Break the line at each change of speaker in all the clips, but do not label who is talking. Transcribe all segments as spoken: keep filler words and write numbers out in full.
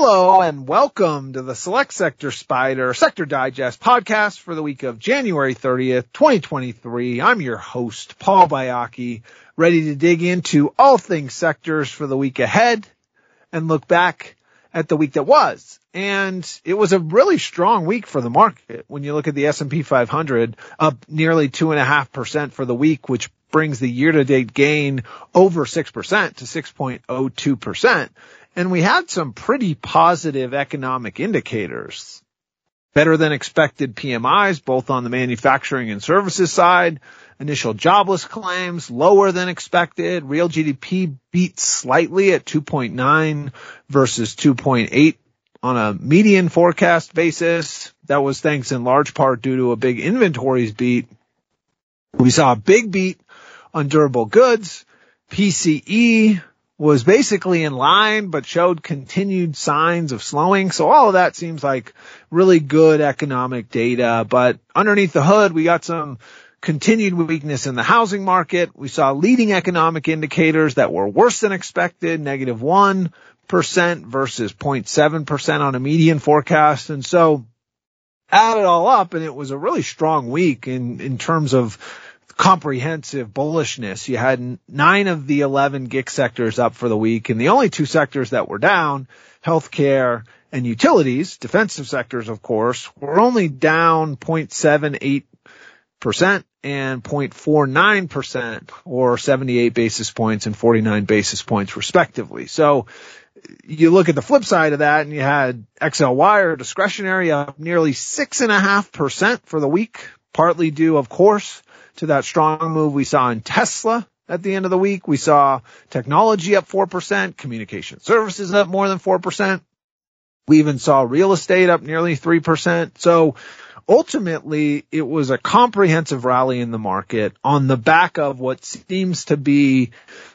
Hello and welcome to the Select Sector Spider Sector Digest podcast for the week of January thirtieth, twenty twenty-three. I'm your host, Paul Baiocchi, ready to dig into all things sectors for the week ahead and look back at the week that was. And it was a really strong week for the market. When you look at the S and P five hundred, up nearly two point five percent for the week, which brings the year-to-date gain over six percent to six point zero two percent. And we had some pretty positive economic indicators. Better than expected P M Is, both on the manufacturing and services side. Initial jobless claims, lower than expected. Real G D P beat slightly at two point nine versus two point eight on a median forecast basis. That was thanks in large part due to a big inventories beat. We saw a big beat on durable goods. P C E was basically in line, but showed continued signs of slowing. So all of that seems like really good economic data. But underneath the hood, we got some continued weakness in the housing market. We saw leading economic indicators that were worse than expected, negative one percent versus zero point seven percent on a median forecast. And so add it all up, and it was a really strong week in, in terms of comprehensive bullishness. You had nine of the eleven G I C sectors up for the week, and the only two sectors that were down, healthcare and utilities, defensive sectors, of course, were only down zero point seven eight percent and zero point four nine percent, or seventy-eight basis points and forty-nine basis points respectively. So you look at the flip side of that, and you had X L Wire discretionary up nearly six point five percent for the week, partly due, of course, to that strong move we saw in Tesla at the end of the week. We saw technology up four percent, communication services up more than four percent. We even saw real estate up nearly three percent. So ultimately, it was a comprehensive rally in the market on the back of what seems to be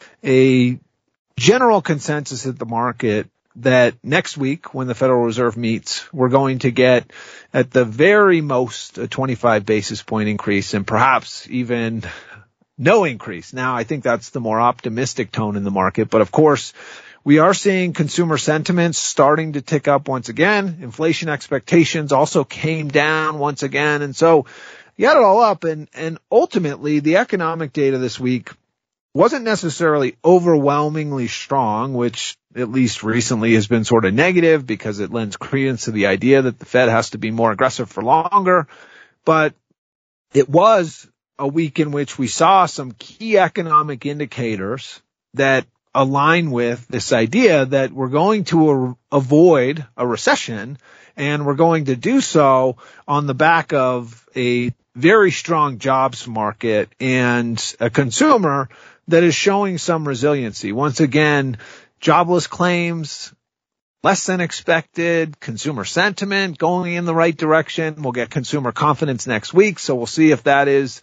a general consensus at the market that next week, when the Federal Reserve meets, we're going to get at the very most a twenty-five basis point increase and perhaps even no increase. Now, I think that's the more optimistic tone in the market. But of course, we are seeing consumer sentiments starting to tick up once again. Inflation expectations also came down once again. And so you add it all up, and, and ultimately the economic data this week wasn't necessarily overwhelmingly strong, which at least recently has been sort of negative because it lends credence to the idea that the Fed has to be more aggressive for longer. But it was a week in which we saw some key economic indicators that align with this idea that we're going to a- avoid a recession, and we're going to do so on the back of a very strong jobs market and a consumer that is showing some resiliency. Once again, jobless claims, less than expected, consumer sentiment going in the right direction. We'll get consumer confidence next week, so we'll see if that is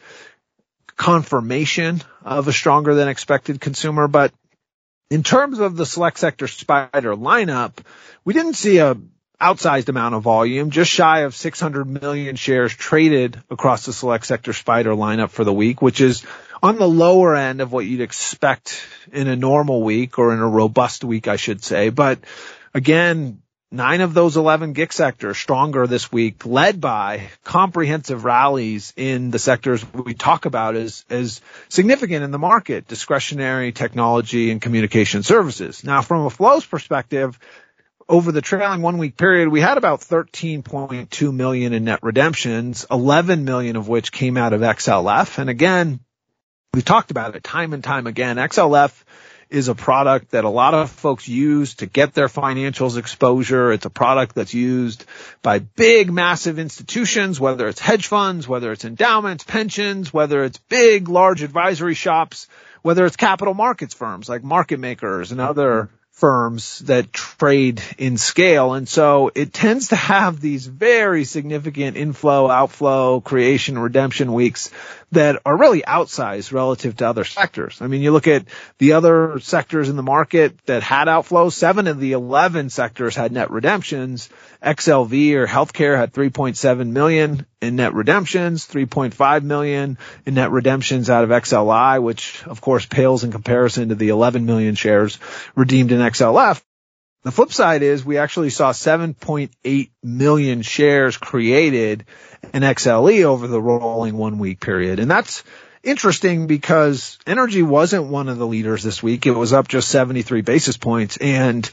confirmation of a stronger than expected consumer. But in terms of the Select Sector Spider lineup, we didn't see a outsized amount of volume, just shy of six hundred million shares traded across the Select Sector Spider lineup for the week, which is on the lower end of what you'd expect in a normal week, or in a robust week, I should say. But again, nine of those eleven G I C sectors stronger this week, led by comprehensive rallies in the sectors we talk about as, as significant in the market: discretionary, technology, and communication services. Now, from a flows perspective, over the trailing one-week period, we had about thirteen point two million in net redemptions, eleven million of which came out of X L F. And again, we've talked about it time and time again. X L F is a product that a lot of folks use to get their financials exposure. It's a product that's used by big, massive institutions, whether it's hedge funds, whether it's endowments, pensions, whether it's big, large advisory shops, whether it's capital markets firms like market makers and other firms that trade in scale. And so it tends to have these very significant inflow, outflow, creation, redemption weeks that are really outsized relative to other sectors. I mean, you look at the other sectors in the market that had outflows, seven of the eleven sectors had net redemptions. X L V, or healthcare, had three point seven million in net redemptions, three point five million in net redemptions out of X L I, which of course pales in comparison to the eleven million shares redeemed in X L F. The flip side is we actually saw seven point eight million shares created in X L E over the rolling one week period. And that's interesting because energy wasn't one of the leaders this week. It was up just seventy-three basis points. And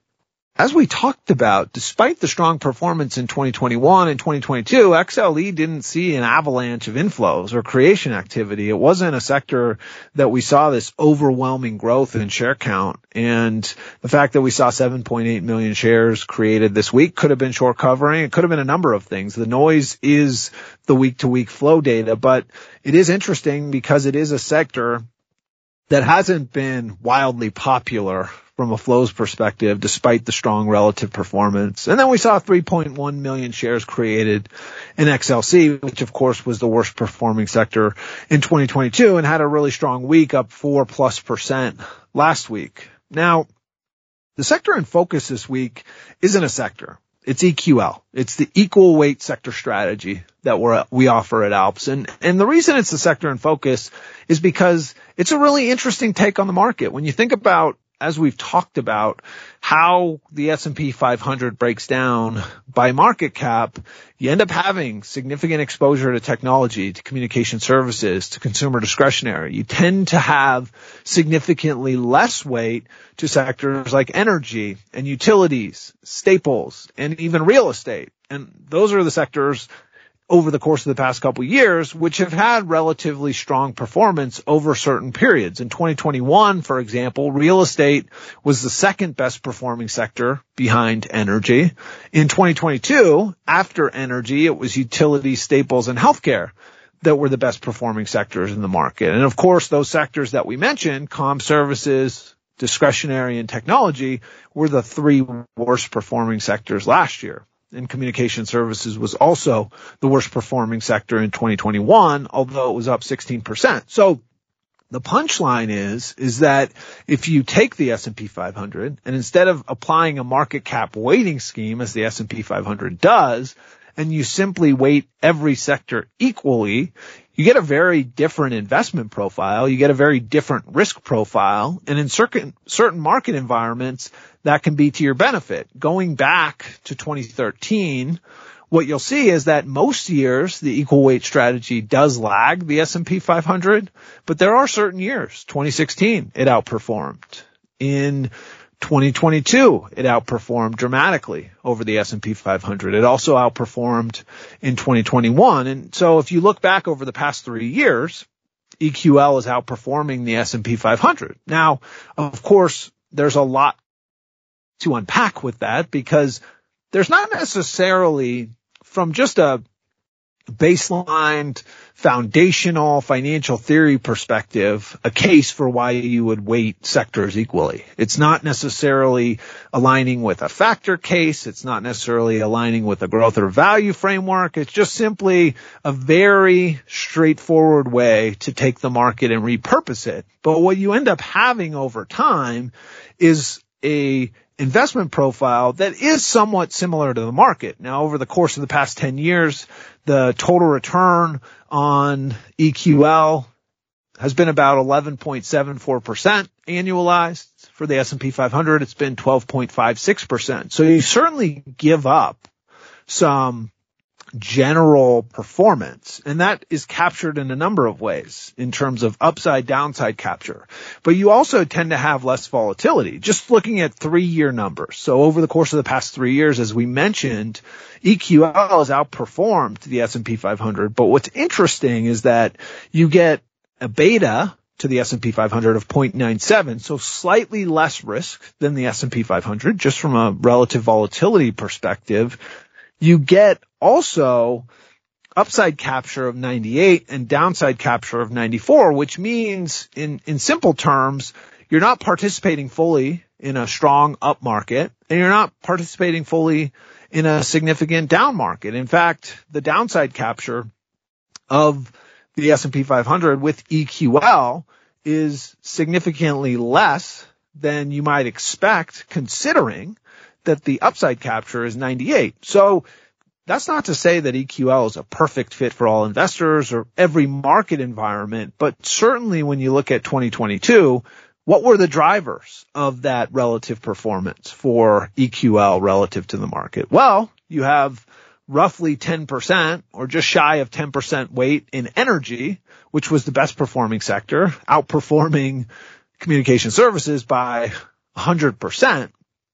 as we talked about, despite the strong performance in twenty twenty-one and twenty twenty-two, X L E didn't see an avalanche of inflows or creation activity. It wasn't a sector that we saw this overwhelming growth in share count. And the fact that we saw seven point eight million shares created this week could have been short covering. It could have been a number of things. The noise is the week-to-week flow data, but it is interesting because it is a sector that hasn't been wildly popular from a flows perspective, despite the strong relative performance. And then we saw three point one million shares created in X L C, which of course was the worst performing sector in twenty twenty-two and had a really strong week, up four plus percent last week. Now, the sector in focus this week isn't a sector. It's E Q L. It's the equal weight sector strategy that we're, we offer at Alps. And, and the reason it's the sector in focus is because it's a really interesting take on the market. When you think about, as we've talked about, how the S and P five hundred breaks down by market cap, you end up having significant exposure to technology, to communication services, to consumer discretionary. You tend to have significantly less weight to sectors like energy and utilities, staples, and even real estate. And those are the sectors over the course of the past couple of years, which have had relatively strong performance over certain periods. In twenty twenty-one, for example, real estate was the second best performing sector behind energy. In twenty twenty-two, after energy, it was utilities, staples, and healthcare that were the best performing sectors in the market. And of course, those sectors that we mentioned, comm services, discretionary, and technology, were the three worst performing sectors last year. And communication services was also the worst performing sector in twenty twenty-one, although it was up sixteen percent. So the punchline is, is that if you take the S and P five hundred and instead of applying a market cap weighting scheme as the S and P five hundred does, and you simply weight every sector equally, you get a very different investment profile. You get a very different risk profile. And in certain, certain market environments, that can be to your benefit. Going back to twenty thirteen, what you'll see is that most years the equal weight strategy does lag the S and P five hundred, but there are certain years. twenty sixteen, it outperformed. In twenty twenty-two, it outperformed dramatically over the S and P five hundred. It also outperformed in twenty twenty-one. And so if you look back over the past three years, E Q L is outperforming the S and P five hundred. Now, of course, there's a lot to unpack with that because there's not necessarily, from just a baseline foundational financial theory perspective, a case for why you would weight sectors equally. It's not necessarily aligning with a factor case. It's not necessarily aligning with a growth or value framework. It's just simply a very straightforward way to take the market and repurpose it. But what you end up having over time is a investment profile that is somewhat similar to the market. Now, over the course of the past ten years, the total return on E Q L has been about eleven point seven four percent annualized. For the S and P five hundred, it's been twelve point five six percent. So you certainly give up some general performance, and that is captured in a number of ways in terms of upside downside capture. But you also tend to have less volatility. Just looking at three-year numbers. So over the course of the past three years, as we mentioned, E Q L has outperformed the S and P five hundred. But what's interesting is that you get a beta to the S and P five hundred of zero point nine seven, so slightly less risk than the S and P five hundred, just from a relative volatility perspective. You get also upside capture of ninety-eight and downside capture of ninety-four, which means in, in simple terms, you're not participating fully in a strong up market and you're not participating fully in a significant down market. In fact, the downside capture of the S and P five hundred with E Q L is significantly less than you might expect, considering that the upside capture is ninety-eight. So that's not to say that E Q L is a perfect fit for all investors or every market environment, but certainly when you look at twenty twenty-two, what were the drivers of that relative performance for E Q L relative to the market? Well, you have roughly ten percent or just shy of ten percent weight in energy, which was the best performing sector, outperforming communication services by one hundred percent.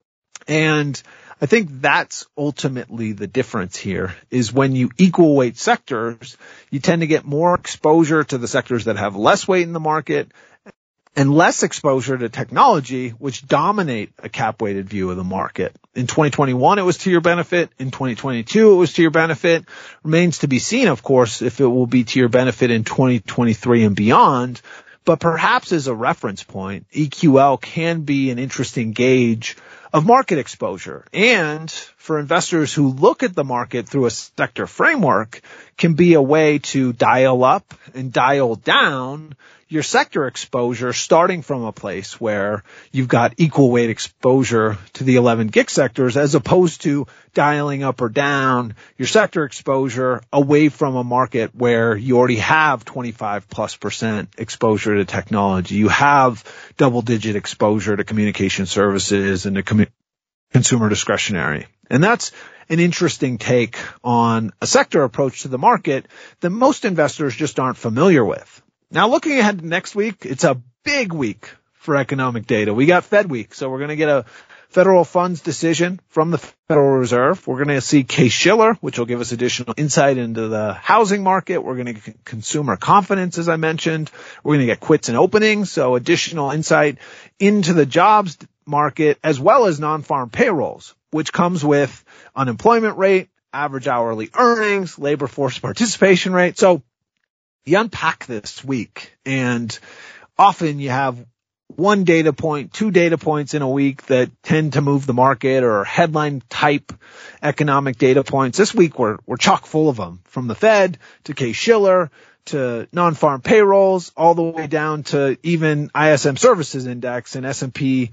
And I think that's ultimately the difference here is when you equal weight sectors, you tend to get more exposure to the sectors that have less weight in the market and less exposure to technology, which dominate a cap-weighted view of the market. In twenty twenty-one, it was to your benefit. In twenty twenty-two, it was to your benefit. Remains to be seen, of course, if it will be to your benefit in twenty twenty-three and beyond. But perhaps as a reference point, E Q L can be an interesting gauge of market exposure. And for investors who look at the market through a sector framework, can be a way to dial up and dial down your sector exposure, starting from a place where you've got equal weight exposure to the eleven G I C sectors, as opposed to dialing up or down your sector exposure away from a market where you already have twenty-five plus percent exposure to technology. You have double digit exposure to communication services and to com- consumer discretionary. And that's an interesting take on a sector approach to the market that most investors just aren't familiar with. Now, looking ahead to next week, it's a big week for economic data. We got Fed week, so we're going to get a federal funds decision from the Federal Reserve. We're going to see Case-Shiller, which will give us additional insight into the housing market. We're going to get consumer confidence, as I mentioned. We're going to get quits and openings, so additional insight into the jobs market, as well as non-farm payrolls, which comes with unemployment rate, average hourly earnings, labor force participation rate. So you unpack this week, and often you have one data point, two data points in a week that tend to move the market, or headline type economic data points. This week we're, we're chock full of them, from the Fed to Case-Shiller to non-farm payrolls, all the way down to even I S M Services Index and S and P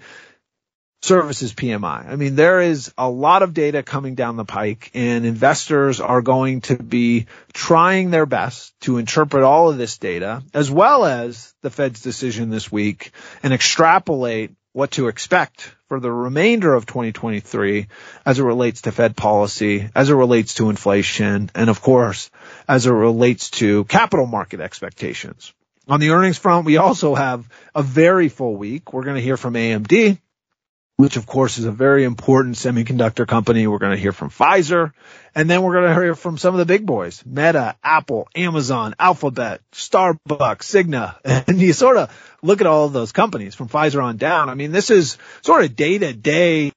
Services P M I. I mean, there is a lot of data coming down the pike, and investors are going to be trying their best to interpret all of this data, as well as the Fed's decision this week, and extrapolate what to expect for the remainder of twenty twenty-three as it relates to Fed policy, as it relates to inflation, and of course, as it relates to capital market expectations. On the earnings front, we also have a very full week. We're going to hear from A M D, which of course is a very important semiconductor company. We're going to hear from Pfizer, and then we're going to hear from some of the big boys: Meta, Apple, Amazon, Alphabet, Starbucks, Cigna. And you sort of look at all of those companies from Pfizer on down. I mean, this is sort of day-to-day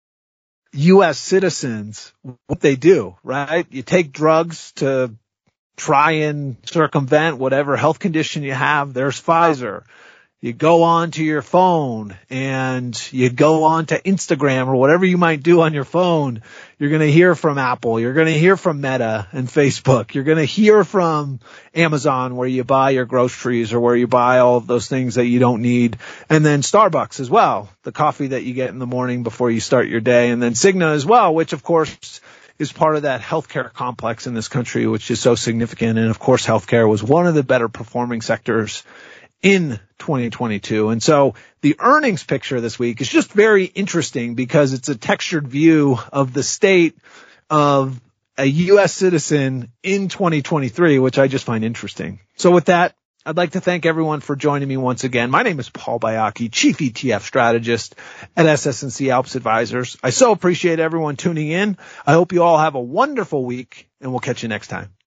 U S citizens, what they do, right? You take drugs to try and circumvent whatever health condition you have. There's Pfizer. You go on to your phone and you go on to Instagram or whatever you might do on your phone. You're going to hear from Apple. You're going to hear from Meta and Facebook. You're going to hear from Amazon, where you buy your groceries or where you buy all of those things that you don't need. And then Starbucks as well, the coffee that you get in the morning before you start your day. And then Cigna as well, which of course is part of that healthcare complex in this country, which is so significant. And of course, healthcare was one of the better performing sectors in twenty twenty-two. And so the earnings picture this week is just very interesting because it's a textured view of the state of a U S citizen in twenty twenty-three, which I just find interesting. So with that, I'd like to thank everyone for joining me once again. My name is Paul Baiocchi, Chief E T F Strategist at S S and C Alps Advisors. I so appreciate everyone tuning in. I hope you all have a wonderful week, and we'll catch you next time.